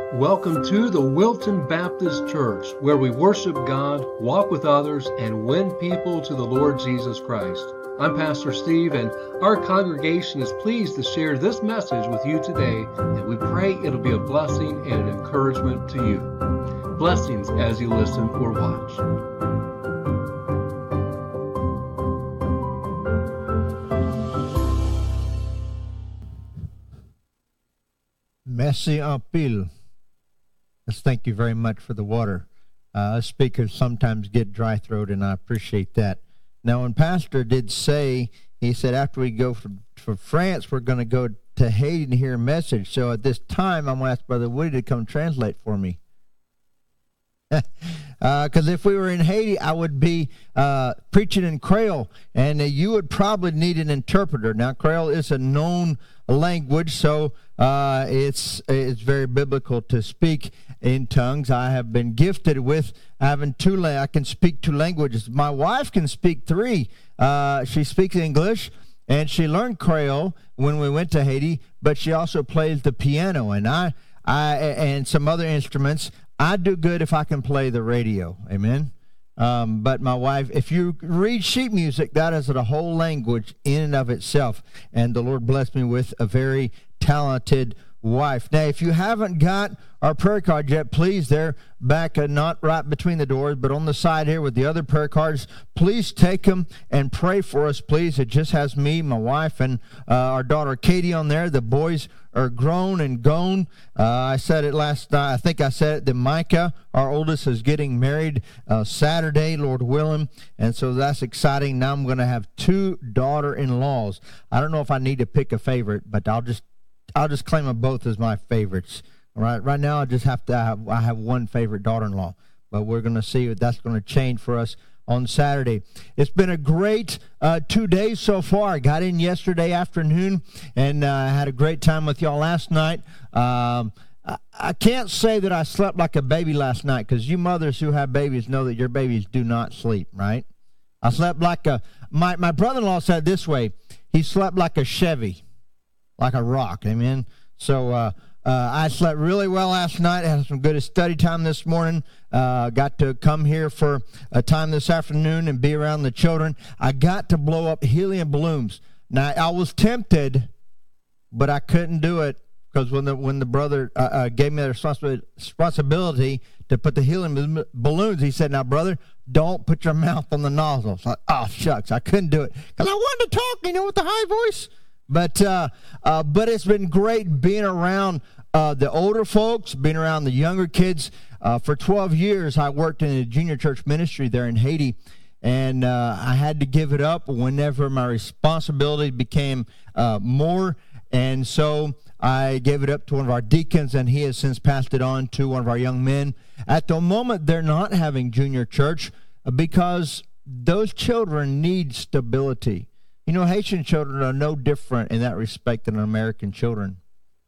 Welcome to the Wilton Baptist Church, where we worship God, walk with others, and win people to the Lord Jesus Christ. I'm Pastor Steve, and our congregation is pleased to share this message with you today, and we pray it'll be a blessing and an encouragement to you. Blessings as you listen or watch. Merci en pile. Let's thank you very much for the water. Us speakers sometimes get dry throat, and I appreciate that. Now, when Pastor did say, he said after we go for France, we're going to go to Haiti and hear a message. So at this time, I'm going to ask Brother Woody to come translate for me. Because if we were in Haiti, I would be preaching in Creole, and you would probably need an interpreter. Now, Creole is a known language, so it's very biblical to speak in tongues. I have been gifted with having I can speak two languages. My wife can speak three. She speaks English, and she learned Creole when we went to Haiti, but she also plays the piano, and I and some other instruments. I do good if I can play the radio, amen? But my wife, if you read sheet music, that is a whole language in and of itself. And the Lord blessed me with a very talented wife. Now, if you haven't got our prayer card yet, please, they're back, not right between the doors, but on the side here with the other prayer cards. Please take them and pray for us, please. It just has me, my wife, and our daughter Katie on there. The boys are grown and gone. I said it last night. I think I said it that Micah, our oldest, is getting married Saturday, Lord willing, and so that's exciting. Now I'm going to have two daughter-in-laws. I don't know if I need to pick a favorite, but I'll just claim them both as my favorites. All right. Right now, I have one favorite daughter-in-law, but we're going to see if that's going to change for us on Saturday. It's been a great 2 days so far. I got in yesterday afternoon, and I had a great time with y'all last night. I can't say that I slept like a baby last night, because you mothers who have babies know that your babies do not sleep, right? I slept like my brother-in-law said it this way, he slept like a Chevy, like a rock, amen? So I slept really well last night. I had some good study time this morning. Got to come here for a time this afternoon and be around the children. I got to blow up helium balloons. Now, I was tempted, but I couldn't do it, because when the brother gave me the responsibility to put the helium balloons, he said, "Now, brother, don't put your mouth on the nozzle." So, oh, shucks, I couldn't do it, because I wanted to talk, with the high voice. But it's been great being around the older folks, being around the younger kids. For 12 years, I worked in a junior church ministry there in Haiti, and I had to give it up whenever my responsibility became more. And so I gave it up to one of our deacons, and he has since passed it on to one of our young men. At the moment, they're not having junior church because those children need stability. Haitian children are no different in that respect than American children.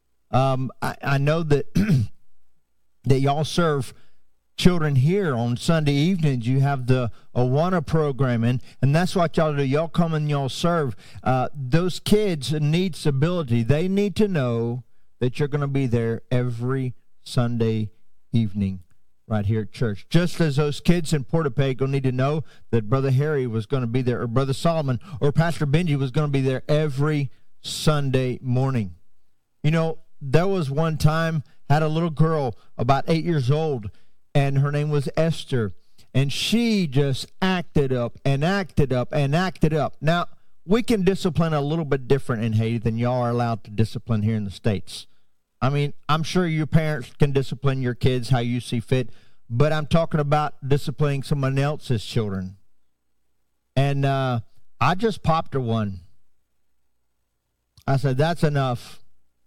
I know that that y'all serve children here on Sunday evenings. You have the Awana program, and that's what y'all do. Y'all come and y'all serve. Those kids need stability. They need to know that you're going to be there every Sunday evening right here at church. Just as those kids in Portapago need to know that Brother Harry was going to be there, or Brother Solomon, or Pastor Benji was going to be there every Sunday morning. There was one time, had a little girl about 8 years old, and her name was Esther, and she just acted up and acted up and acted up. Now, we can discipline a little bit different in Haiti than y'all are allowed to discipline here in the States. I mean, I'm sure your parents can discipline your kids how you see fit, but I'm talking about disciplining someone else's children. And I just popped her one. I said, "That's enough."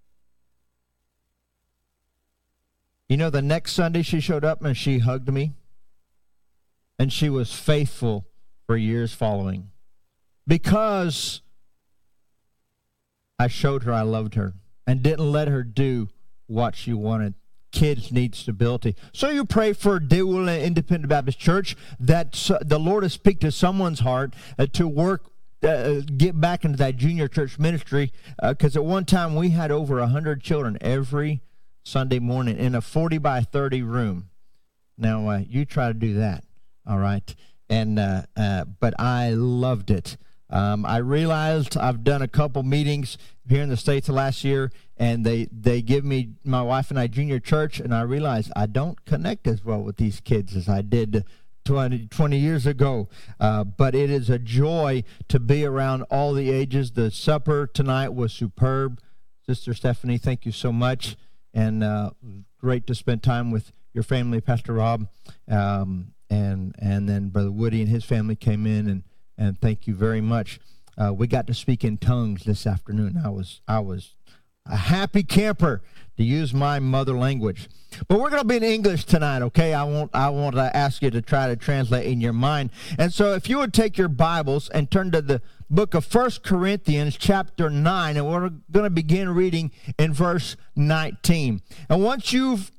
The next Sunday she showed up and she hugged me, and she was faithful for years following, because I showed her I loved her and didn't let her do what she wanted. Kids need stability. So you pray for Deul Independent Baptist Church, that the Lord will speak to someone's heart to work, get back into that junior church ministry, because at one time we had over 100 children every Sunday morning in a 40 by 30 room. Now, you try to do that, all right? And but I loved it. I realized I've done a couple meetings here in the States last year, and they give me, my wife and I, junior church, and I realized I don't connect as well with these kids as I did 20 years ago. But it is a joy to be around all the ages. The supper tonight was superb. Sister Stephanie, thank you so much. And great to spend time with your family, Pastor Rob. And then Brother Woody and his family came in, and thank you very much. We got to speak in tongues this afternoon. I was a happy camper, to use my mother language. But we're going to be in English tonight, okay? I want to ask you to try to translate in your mind. And so if you would take your Bibles and turn to the book of 1 Corinthians chapter 9, and we're going to begin reading in verse 19. And once you've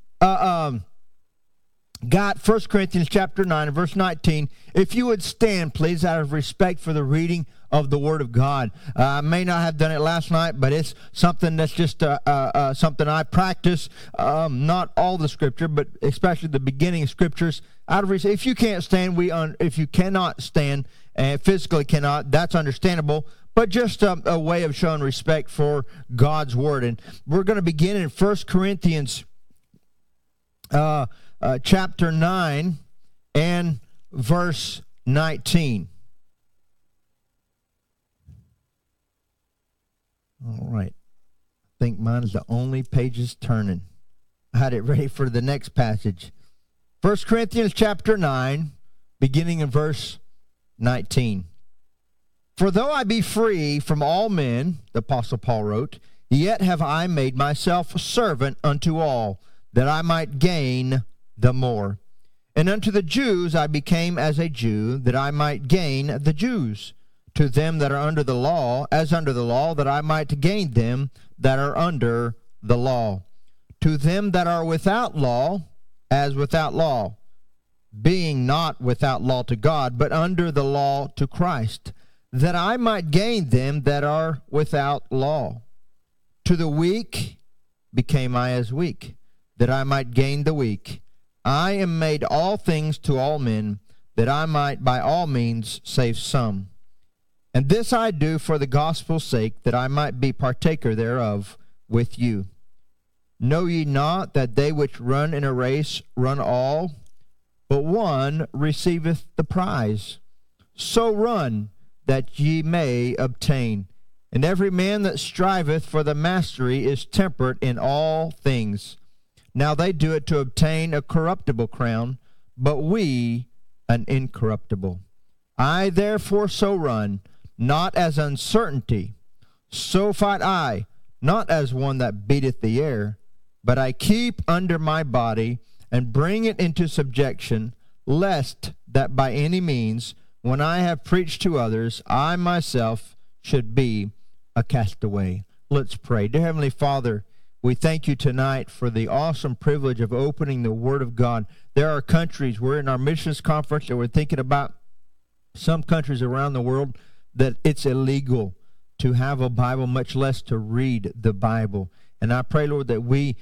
got 1 Corinthians chapter 9 and verse 19, if you would stand, please, out of respect for the reading of the Word of God. I may not have done it last night, but it's something that's just something I practice, not all the Scripture, but especially the beginning of Scriptures. Out of respect, if you can't stand, if you cannot stand, and physically cannot, that's understandable, but just a way of showing respect for God's Word. And we're going to begin in 1 Corinthians chapter 9 and verse 19. All right. I think mine is the only pages turning. I had it ready for the next passage. 1 Corinthians chapter 9, beginning in verse 19. For though I be free from all men, the Apostle Paul wrote, yet have I made myself a servant unto all, that I might gain the more. And unto the Jews I became as a Jew, that I might gain the Jews. To them that are under the law, as under the law, that I might gain them that are under the law. To them that are without law, as without law, being not without law to God, but under the law to Christ, that I might gain them that are without law. To the weak became I as weak, that I might gain the weak. I am made all things to all men, that I might by all means save some. And this I do for the gospel's sake, that I might be partaker thereof with you. Know ye not that they which run in a race run all, but one receiveth the prize? So run, that ye may obtain. And every man that striveth for the mastery is temperate in all things. Now they do it to obtain a corruptible crown, but we an incorruptible. I therefore so run, not as uncertainty. So fight I, not as one that beateth the air, but I keep under my body, and bring it into subjection, lest that by any means, when I have preached to others, I myself should be a castaway. Let's pray. Dear Heavenly Father, we thank you tonight for the awesome privilege of opening the Word of God. There are countries, we're in our missions conference, and we're thinking about some countries around the world that it's illegal to have a Bible, much less to read the Bible. And I pray, Lord, that we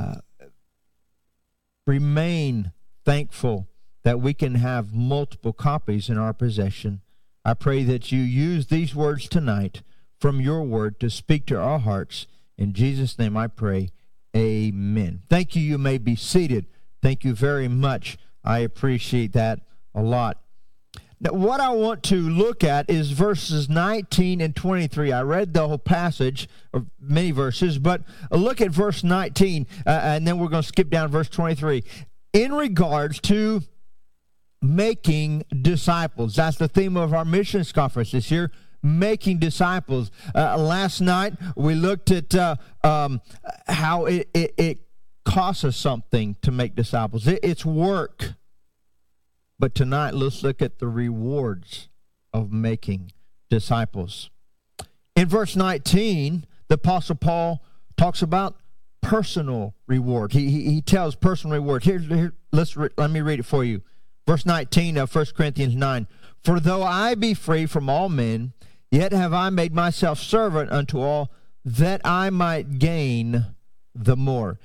remain thankful that we can have multiple copies in our possession. I pray that you use these words tonight from your word to speak to our hearts. In Jesus' name I pray, amen. Thank you. You may be seated. Thank you very much. I appreciate that a lot. Now, what I want to look at is verses 19 and 23. I read the whole passage, or many verses, but look at verse 19, and then we're going to skip down to verse 23. In regards to making disciples, that's the theme of our missions conference this year, making disciples. Last night, we looked at how it costs us something to make disciples. It's work. But tonight, let's look at the rewards of making disciples. In verse 19, the Apostle Paul talks about personal reward. He tells personal reward. Let me read it for you. Verse 19 of 1 Corinthians 9. For though I be free from all men, yet have I made myself servant unto all, that I might gain the more.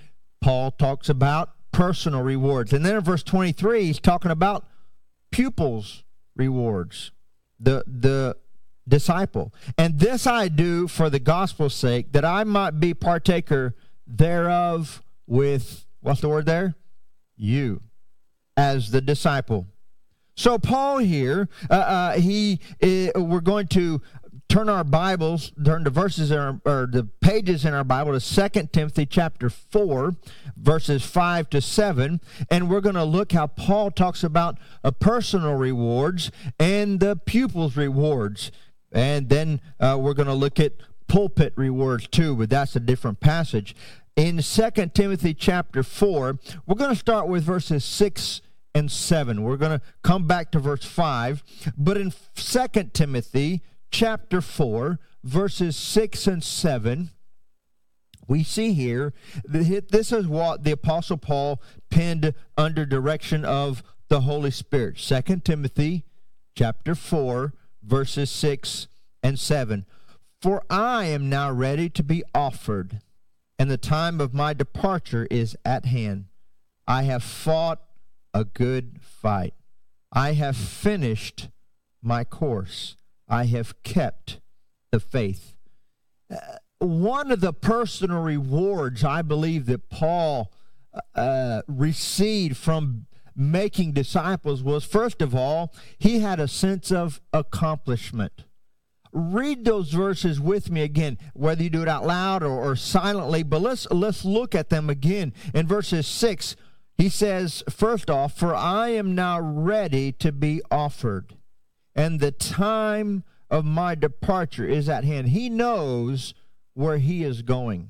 Paul talks about personal rewards. And then in verse 23, he's talking about pupils' rewards, the disciple. And this I do for the gospel's sake, that I might be partaker thereof with, what's the word there? You, as the disciple. So Paul here, we're going to turn our Bibles, turn the verses or the pages in our Bible to 2 Timothy chapter 4, verses 5 to 7, and we're going to look how Paul talks about personal rewards and the pupils' rewards. And then we're going to look at pulpit rewards too, but that's a different passage. In 2 Timothy chapter 4, we're going to start with verses 6 and 7. We're going to come back to verse 5, but in 2 Timothy chapter 4, verses 6 and 7, we see here, this is what the Apostle Paul penned under direction of the Holy Spirit. 2 Timothy chapter 4, verses 6 and 7. For I am now ready to be offered, and the time of my departure is at hand. I have fought a good fight. I have finished my course. I have kept the faith. One of the personal rewards I believe that Paul received from making disciples was, first of all, he had a sense of accomplishment. Read those verses with me again, whether you do it out loud or silently, but let's look at them again. In verses 6, he says, first off, for I am now ready to be offered, and the time of my departure is at hand. He knows where he is going.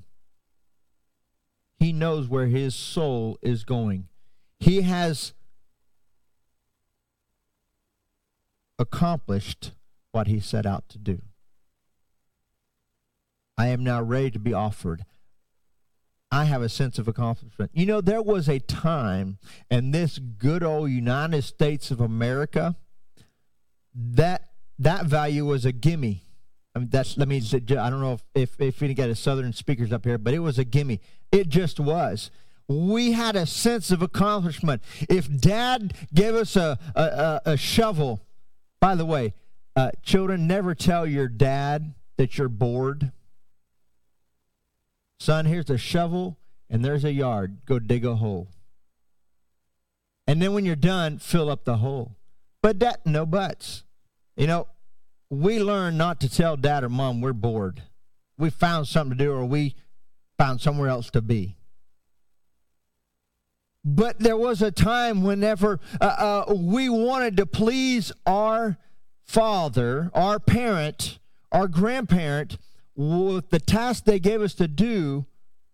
He knows where his soul is going. He has accomplished what he set out to do. I am now ready to be offered. I have a sense of accomplishment. You know, there was a time in this good old United States of America that value was a gimme. I mean, I don't know if you got a Southern speakers up here, but it was a gimme. It just was. We had a sense of accomplishment. If Dad gave us a shovel, by the way, children, never tell your dad that you're bored. Son, here's a shovel and there's a yard. Go dig a hole. And then when you're done, fill up the hole. But no buts. You know, we learn not to tell Dad or Mom we're bored. We found something to do, or we found somewhere else to be. But there was a time whenever we wanted to please our father, our parent, our grandparent, with the task they gave us to do.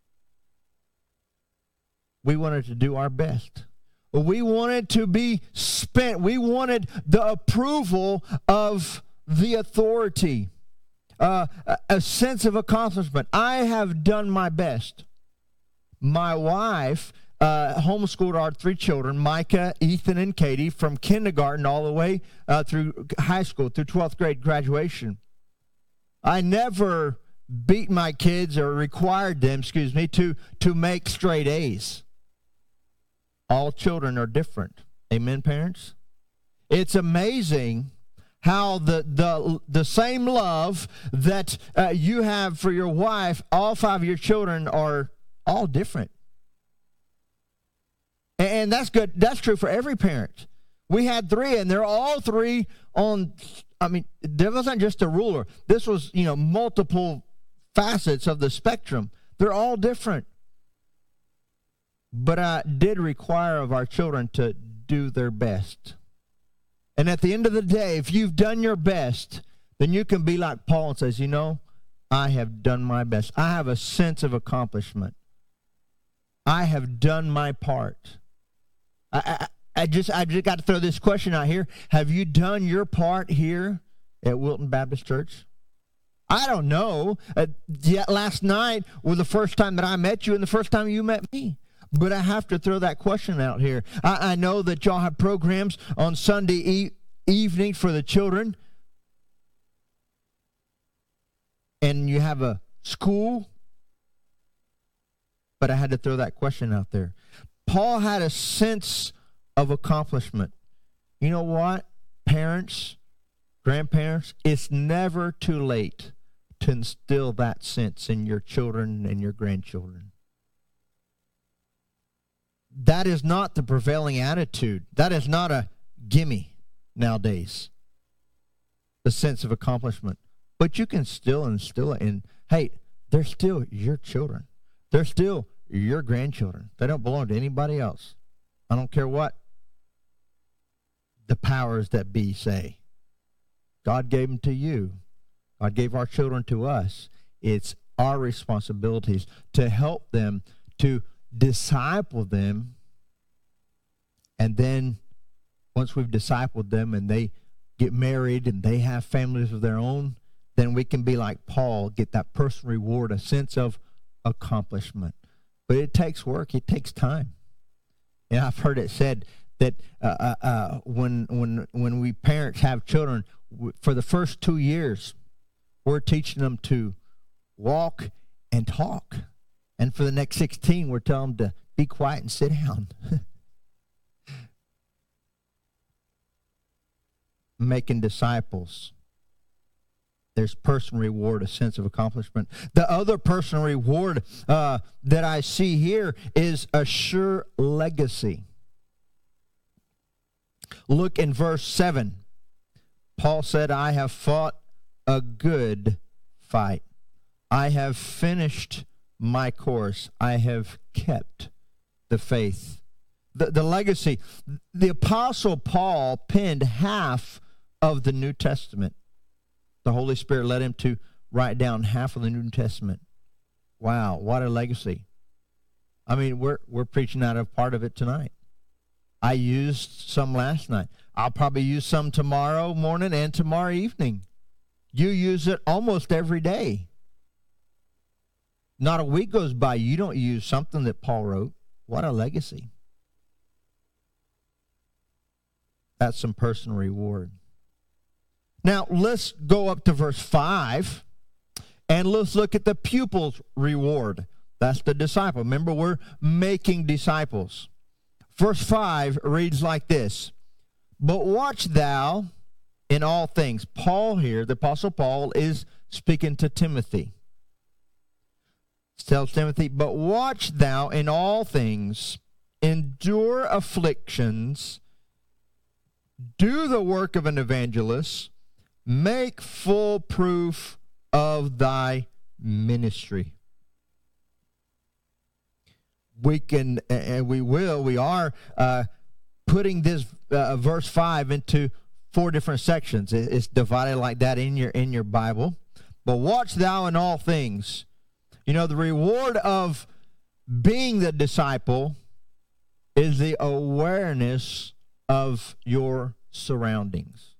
We wanted to do our best. We wanted to be spent. We wanted the approval of the authority, a sense of accomplishment. I have done my best. My wife homeschooled our 3 children, Micah, Ethan, and Katie, from kindergarten all the way through high school, through 12th grade graduation. I never beat my kids or required them, to make straight A's. All children are different. Amen, parents? It's amazing how the same love that you have for your wife, all 5 of your children are all different. And that's good. That's true for every parent. We had 3, and they're all 3 on, there wasn't just a ruler. This was, multiple facets of the spectrum. They're all different. But I did require of our children to do their best. And at the end of the day, if you've done your best, then you can be like Paul and says, I have done my best. I have a sense of accomplishment. I have done my part. I just got to throw this question out here. Have you done your part here at Wilton Baptist Church? I don't know. Yet last night was the first time that I met you and the first time you met me. But I have to throw that question out here. I know that y'all have programs on Sunday evening for the children. And you have a school. but I had to throw that question out there. Paul had a sense of accomplishment. You know what? Parents, grandparents, it's never too late to instill that sense in your children and your grandchildren. That is not the prevailing attitude. That is not a gimme nowadays, the sense of accomplishment. But you can still instill it in, hey, they're still your children. They're still your grandchildren. They don't belong to anybody else. I don't care what the powers that be say. God gave them to you. God gave our children to us. It's our responsibilities to help them, to disciple them, and then once we've discipled them and they get married and they have families of their own, then we can be like Paul, get that personal reward, a sense of accomplishment. But it takes work. It takes time. And I've heard it said that when we parents have children, for the first 2 years, we're teaching them to walk and talk. And for the next 16, we're telling them to be quiet and sit down. Making disciples. There's personal reward, a sense of accomplishment. The other personal reward that I see here is a sure legacy. Look in verse 7. Paul said, I have fought a good fight. I have finished my course. I have kept the faith. The legacy. The Apostle Paul penned half of the New Testament. The Holy Spirit led him to write down half of the New Testament. Wow, what a legacy. I mean, we're preaching out of part of it tonight. I used some last night. I'll probably use some tomorrow morning and tomorrow evening. You use it almost every day. Not a week goes by you don't use something that Paul wrote. What a legacy. That's some personal reward. Now, let's go up to verse 5, and let's look at the pupil's reward. That's the disciple. Remember, we're making disciples. Verse 5 reads like this, But watch thou in all things. Paul here, the Apostle Paul, is speaking to Timothy. Tells Timothy, But watch thou in all things, endure afflictions, do the work of an evangelist, make full proof of thy ministry. We can, and we are putting this verse 5 into 4 different sections. It's divided like that in your Bible. But watch thou in all things. You know, the reward of being the disciple is the awareness of your surroundings.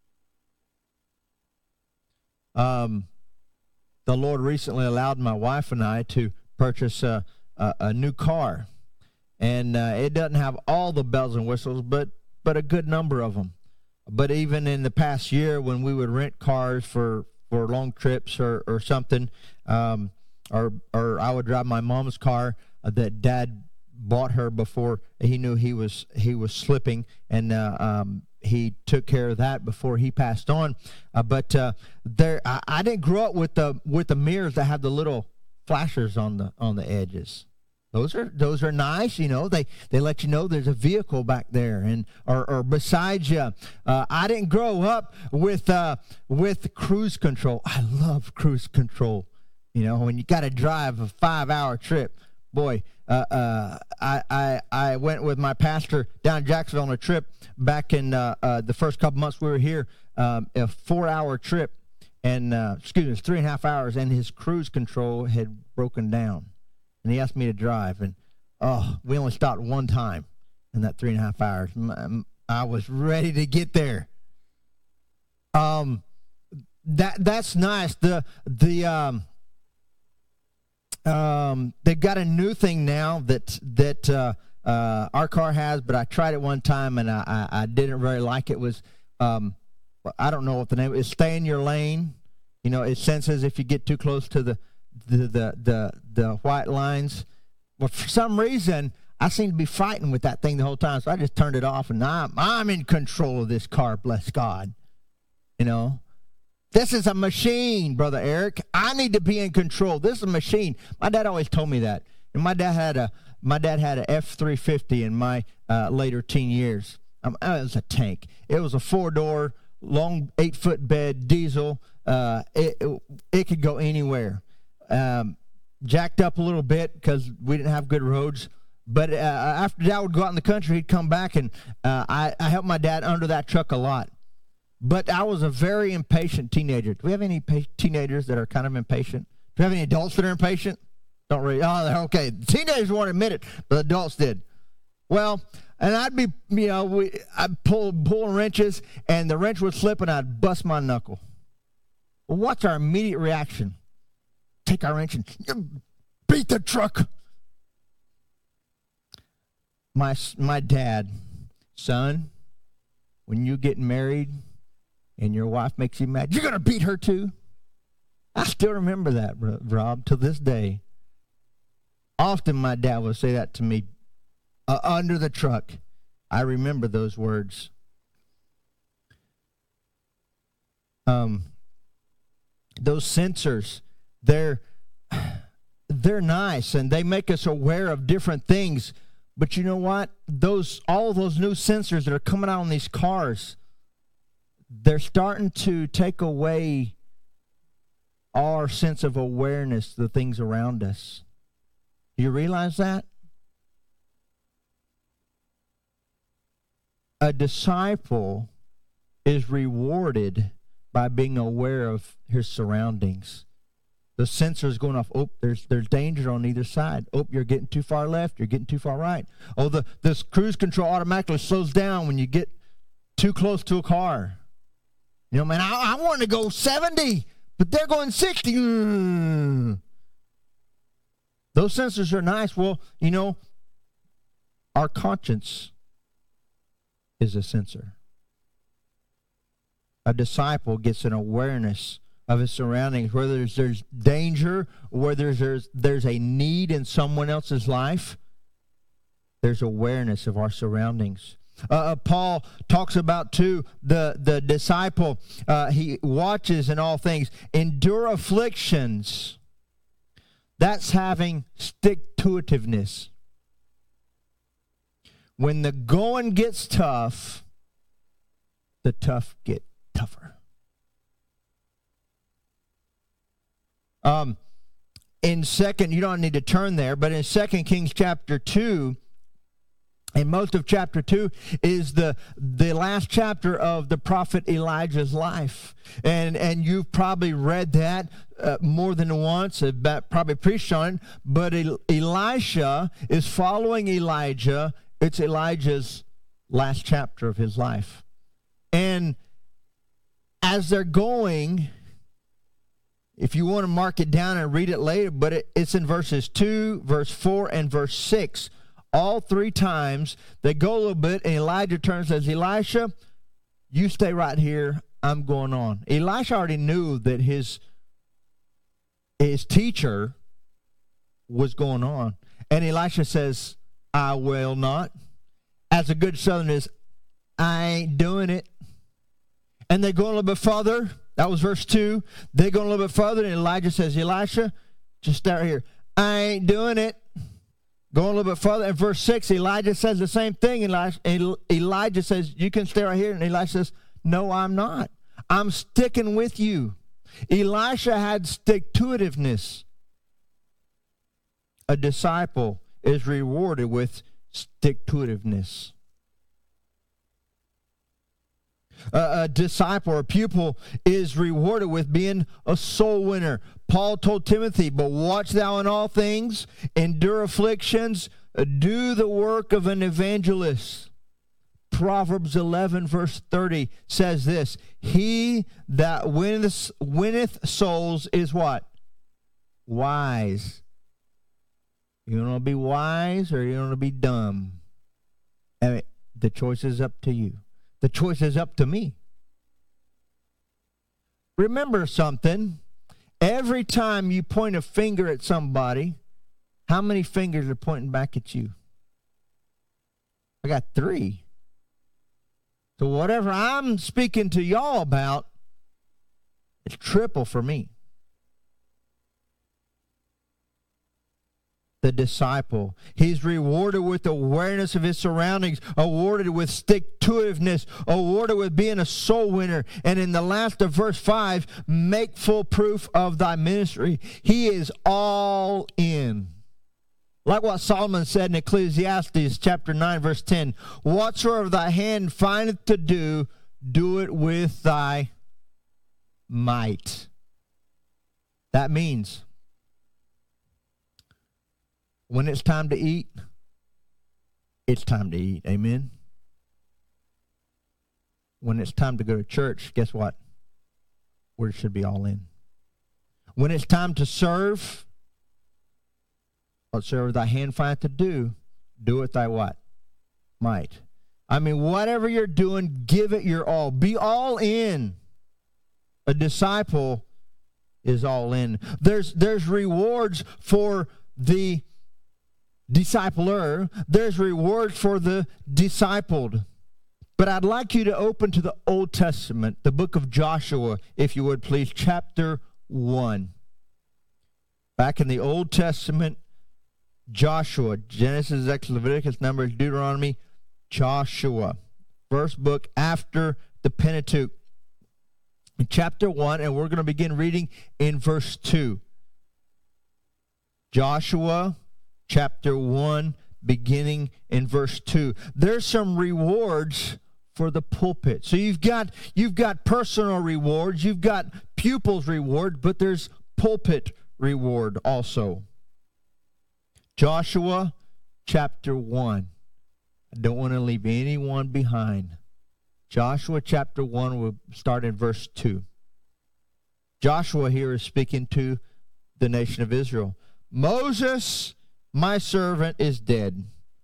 The Lord recently allowed my wife and I to purchase a new car, and it doesn't have all the bells and whistles, but a good number of them. But even in the past year, when we would rent cars for long trips or something, or I would drive my mom's car that Dad bought her before he knew he was slipping, and he took care of that before he passed on. But I didn't grow up with the mirrors that have the little flashers on the edges. Those are nice, you know. They let you know there's a vehicle back there, and or beside you. I didn't grow up with cruise control. I love cruise control. You know, when you got to drive a 5-hour trip, boy. I went with my pastor down to Jacksonville on a trip back in the first couple months we were here. A 4-hour trip, and 3.5 hours, and his cruise control had broken down. And he asked me to drive, and we only stopped one time in that 3.5 hours. I was ready to get there. That's nice. They've got a new thing now that our car has, but I tried it one time and I didn't really like it. It was I don't know what the name is. Stay in your lane. You know, it senses if you get too close to the white lines. Well, for some reason, I seemed to be fighting with that thing the whole time, so I just turned it off, and I'm in control of this car, bless God. You know, this is a machine, Brother Eric. I need to be in control. This is a machine. My dad always told me that. And my dad had a F-350 in my later teen years. It was a tank. It was a 4-door, long 8-foot bed, diesel. It could go anywhere. Jacked up a little bit because we didn't have good roads. But after Dad would go out in the country, he'd come back, and I helped my dad under that truck a lot. But I was a very impatient teenager. Do we have any teenagers that are kind of impatient? Do we have any adults that are impatient? Don't really. Oh, okay. Teenagers won't admit it, but adults did. Well, and I'd be, I'd pull wrenches, and the wrench would slip, and I'd bust my knuckle. Well, what's our immediate reaction? Take our wrench and beat the truck. My dad, son, when you get married and your wife makes you mad, you're going to beat her too? I still remember that, Rob, to this day. Often my dad would say that to me under the truck. I remember those words. Those sensors, they're nice, and they make us aware of different things. But you know what? All those new sensors that are coming out on these cars, they're starting to take away our sense of awareness of the things around us. Do you realize that? A disciple is rewarded by being aware of his surroundings. The sensor's going off. Oh, there's danger on either side. Oh, you're getting too far left. You're getting too far right. Oh, this cruise control automatically slows down when you get too close to a car. You know, man, I want to go 70, but they're going 60. Those sensors are nice. Well, you know, our conscience is a sensor. A disciple gets an awareness of his surroundings, whether there's danger, whether there's a need in someone else's life. There's awareness of our surroundings. Paul talks about, too, the disciple. He watches in all things. Endure afflictions. That's having stick-to-itiveness. When the going gets tough, the tough get tougher. In you don't need to turn there, but in 2 Kings chapter 2, and most of chapter 2 is the last chapter of the prophet Elijah's life. And you've probably read that more than once, probably preached on it, but Elisha is following Elijah. It's Elijah's last chapter of his life. And as they're going, if you want to mark it down and read it later, but it's in verses 2, verse 4, and verse 6. All 3 times they go a little bit, and Elijah turns and says, Elisha, you stay right here. I'm going on. Elisha already knew that his teacher was going on. And Elisha says, I will not. As a good Southern is, I ain't doing it. And they go a little bit further. That was verse 2. They go a little bit further, and Elijah says, Elisha, just stay right here. I ain't doing it. Going a little bit further, in verse 6, Elijah says the same thing. Elijah says, you can stay right here. And Elisha says, no, I'm not. I'm sticking with you. Elisha had stick-to-itiveness. A disciple is rewarded with stick-to-itiveness. A disciple or a pupil is rewarded with being a soul winner. Paul told Timothy, but watch thou in all things, endure afflictions, do the work of an evangelist. Proverbs 11 verse 30 says this, he that winneth souls is what? Wise. You want to be wise or you want to be dumb? I mean, the choice is up to you. The choice is up to me. Remember something. Every time you point a finger at somebody, How many fingers are pointing back at you? I got 3. So whatever I'm speaking to y'all about, it's triple for me. The disciple, he's rewarded with awareness of his surroundings, awarded with stick-to-itiveness, awarded with being a soul winner. And in the last of verse 5, make full proof of thy ministry. He is all in. Like what Solomon said in Ecclesiastes chapter 9, verse 10, whatsoever thy hand findeth to do, do it with thy might. That means when it's time to eat, it's time to eat. Amen? When it's time to go to church, guess what? We should be all in. When it's time to serve, whatsoever thy hand findeth to do, do it thy what? Might. I mean, whatever you're doing, give it your all. Be all in. A disciple is all in. There's rewards for the discipler. There's rewards for the discipled. But I'd like you to open to the Old Testament, the book of Joshua, if you would please, chapter 1. Back in the Old Testament, Joshua, Genesis, Exodus, Leviticus, Numbers, Deuteronomy, Joshua. First book after the Pentateuch. In chapter 1, and we're going to begin reading in verse 2. Joshua chapter 1, beginning in verse 2. There's some rewards for the pulpit. So you've got personal rewards, you've got pupils reward, but there's pulpit reward also. Joshua chapter 1. I don't want to leave anyone behind. Joshua chapter 1, we'll start in verse 2. Joshua here is speaking to the nation of Israel. Moses, my servant, is dead.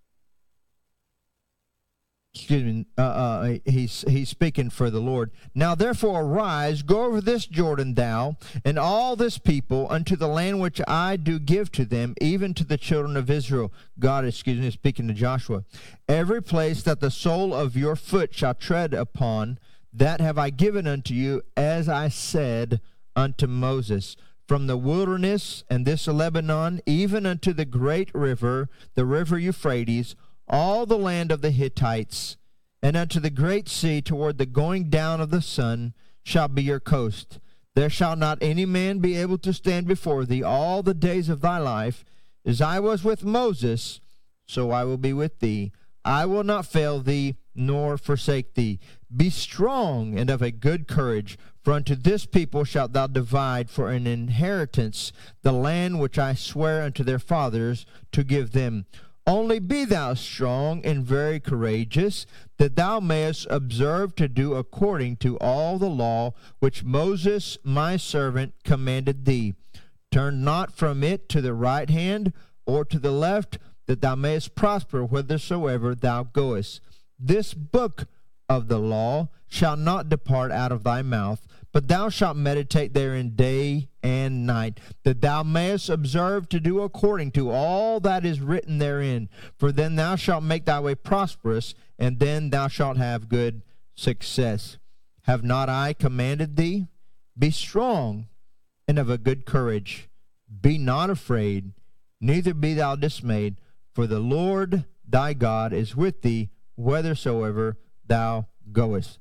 Excuse me, he's speaking for the Lord. Now therefore arise, go over this Jordan, thou and all this people, unto the land which I do give to them, even to the children of Israel. God, speaking to Joshua. Every place that the sole of your foot shall tread upon, that have I given unto you, as I said unto Moses. From the wilderness and this Lebanon, even unto the great river, the river Euphrates, all the land of the Hittites, and unto the great sea toward the going down of the sun, shall be your coast. There shall not any man be able to stand before thee all the days of thy life. As I was with Moses, so I will be with thee. I will not fail thee, nor forsake thee. Be strong and of a good courage, for unto this people shalt thou divide for an inheritance the land which I swear unto their fathers to give them. Only be thou strong and very courageous, that thou mayest observe to do according to all the law which Moses my servant commanded thee. Turn not from it to the right hand or to the left, that thou mayest prosper whithersoever thou goest. This book of the law shall not depart out of thy mouth, but thou shalt meditate therein day and night, that thou mayest observe to do according to all that is written therein. For then thou shalt make thy way prosperous, and then thou shalt have good success. Have not I commanded thee? Be strong and of a good courage. Be not afraid, neither be thou dismayed, for the Lord thy God is with thee whithersoever thou goest.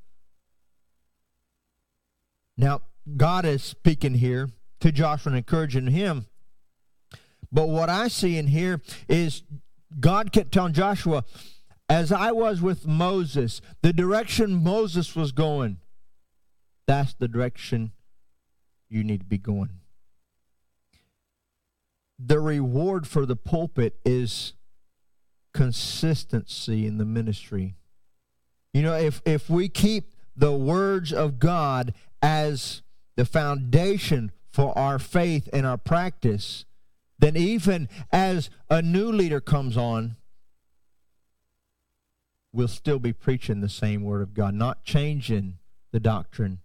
Now, God is speaking here to Joshua and encouraging him. But what I see in here is God kept telling Joshua, as I was with Moses, the direction Moses was going, that's the direction you need to be going. The reward for the pulpit is consistency in the ministry. You know, if we keep the words of God as the foundation for our faith and our practice, then even as a new leader comes on, we'll still be preaching the same word of God, not changing the doctrine.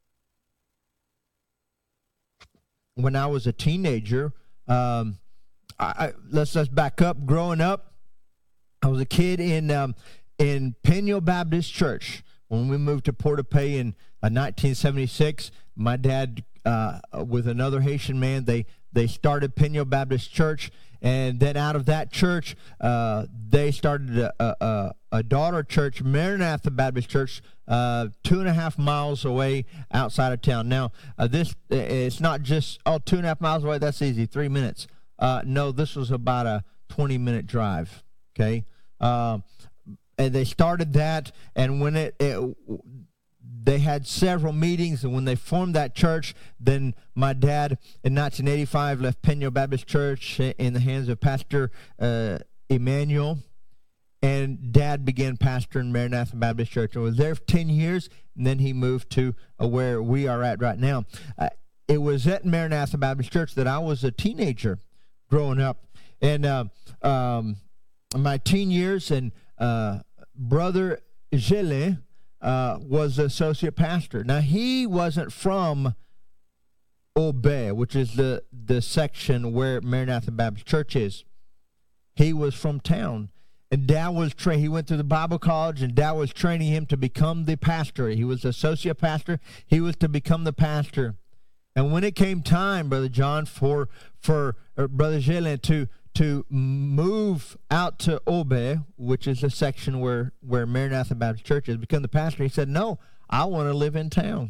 When I was a teenager, let's back up. Growing up, I was a kid in Peño Baptist Church. When we moved to Port-au-Paix in 1976, my dad, with another Haitian man, they started Peño Baptist Church, and then out of that church, they started a daughter church, Maranatha Baptist Church, 2.5 miles away outside of town. Now, it's not just 2.5 miles away. That's easy, 3 minutes. No, this was about a 20-minute drive. Okay, and they started that, and when they had several meetings, and when they formed that church, then my dad in 1985 left Peño Baptist Church in the hands of Pastor Emmanuel, and Dad began pastoring Maranatha Baptist Church. I was there for 10 years, and then he moved to where we are at right now. It was at Maranatha Baptist Church that I was a teenager growing up, and my teen years, and Brother Gele was the associate pastor. Now, he wasn't from Aubert, which is the section where Maranatha Baptist Church is. He was from town. And Dad was he went to the Bible college, and Dad was training him to become the pastor. He was the associate pastor. He was to become the pastor. And when it came time, Brother John, for Brother Gele to move out to Aubert, which is the section where Maranatha Baptist Church is, become the pastor, he said, no, I want to live in town.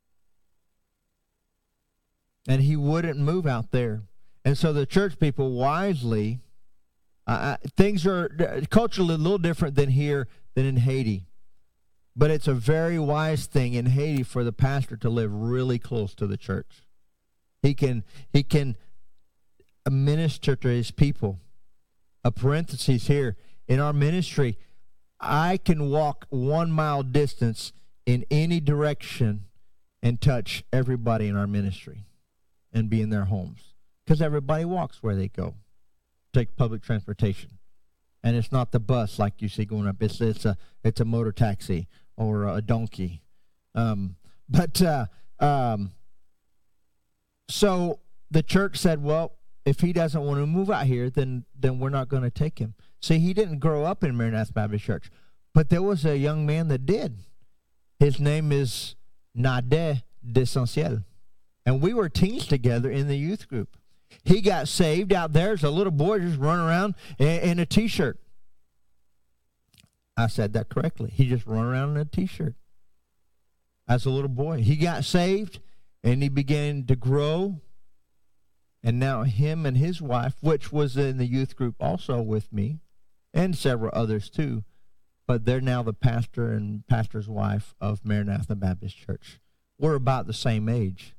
And he wouldn't move out there. And so the church people wisely, things are culturally a little different than here than in Haiti. But it's a very wise thing in Haiti for the pastor to live really close to the church. He can minister to his people. A parenthesis here, in our ministry, I can walk 1 mile distance in any direction and touch everybody in our ministry and be in their homes, because everybody walks where they go. Take public transportation, and it's not the bus like you see going up. It's a motor taxi or a donkey. So the church said, well, if he doesn't want to move out here, then we're not going to take him. See, he didn't grow up in Maranatha Baptist Church, but there was a young man that did. His name is Nadet D'Essentiel, and we were teens together in the youth group. He got saved out there as a little boy, just running around in a T-shirt. I said that correctly. He just ran around in a T-shirt as a little boy. He got saved, and he began to grow. And now him and his wife, which was in the youth group also with me, and several others too, but they're now the pastor and pastor's wife of Maranatha Baptist Church. We're about the same age.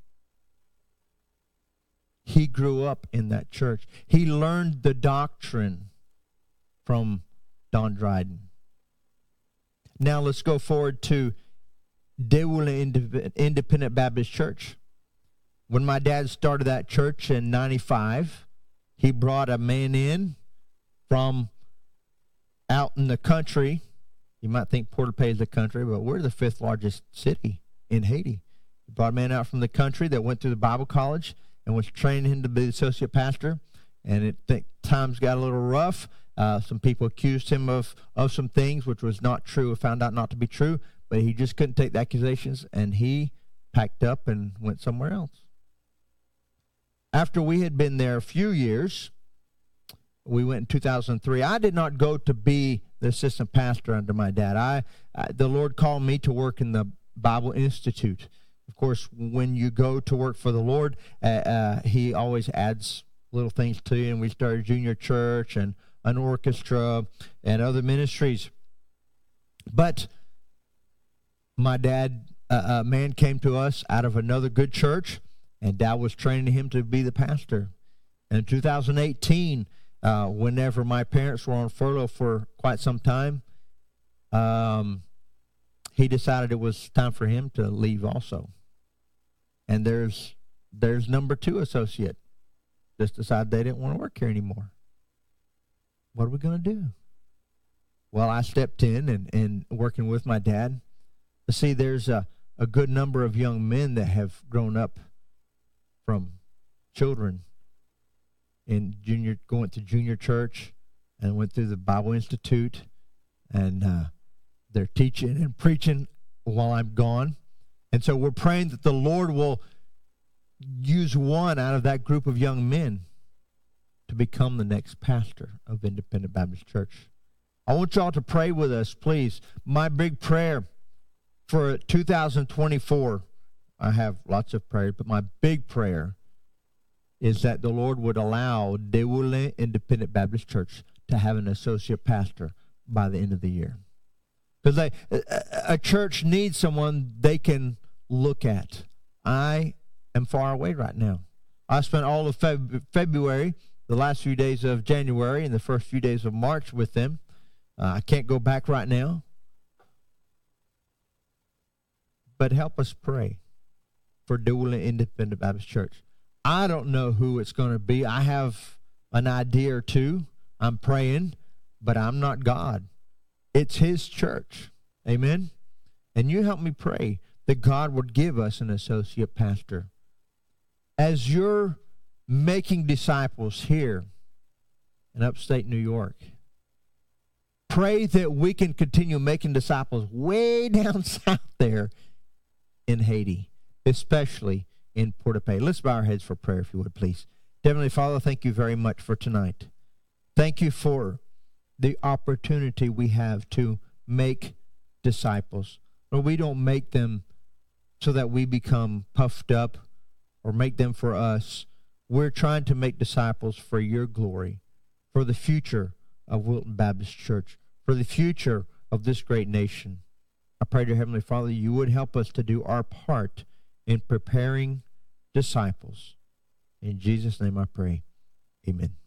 He grew up in that church. He learned the doctrine from Don Dryden. Now let's go forward to Déroulé Independent Baptist Church. When my dad started that church in 95, he brought a man in from out in the country. You might think Port-au-Paix is the country, but we're the 5th largest city in Haiti. He brought a man out from the country that went through the Bible college and was training him to be the associate pastor. And times got a little rough. Some people accused him of some things which was not true, found out not to be true, but he just couldn't take the accusations, and he packed up and went somewhere else. After we had been there a few years, we went in 2003. I did not go to be the assistant pastor under my dad. The Lord called me to work in the Bible Institute. Of course, when you go to work for the Lord, He always adds little things to you. And we started junior church and an orchestra and other ministries. But my dad, a man came to us out of another good church, and Dad was training him to be the pastor. And in 2018, whenever my parents were on furlough for quite some time, he decided it was time for him to leave also. And there's number 2 associate. Just decided they didn't want to work here anymore. What are we going to do? Well, I stepped in and working with my dad. See, there's a good number of young men that have grown up from children in going to junior church, and went through the Bible Institute, and they're teaching and preaching while I'm gone. And so we're praying that the Lord will use one out of that group of young men to become the next pastor of Independent Baptist Church. I want y'all to pray with us, please. My big prayer for 2024, I have lots of prayers, but my big prayer is that the Lord would allow Deule Independent Baptist Church to have an associate pastor by the end of the year. Because a church needs someone they can look at. I am far away right now. I spent all of February, the last few days of January, and the first few days of March with them. I can't go back right now. But help us pray for Deule Independent Baptist Church. I don't know who it's going to be. I have an idea or two. I'm praying, but I'm not God. It's His church. Amen? And you help me pray that God would give us an associate pastor. As you're making disciples here in upstate New York, pray that we can continue making disciples way down south there in Haiti, especially in Port-au-Paix. Let's bow our heads for prayer, if you would, please. Heavenly Father, thank you very much for tonight. Thank you for the opportunity we have to make disciples. Lord, we don't make them so that we become puffed up or make them for us. We're trying to make disciples for your glory, for the future of Wilton Baptist Church, for the future of this great nation. I pray, dear Heavenly Father, you would help us to do our part in preparing disciples. In Jesus' name I pray. Amen.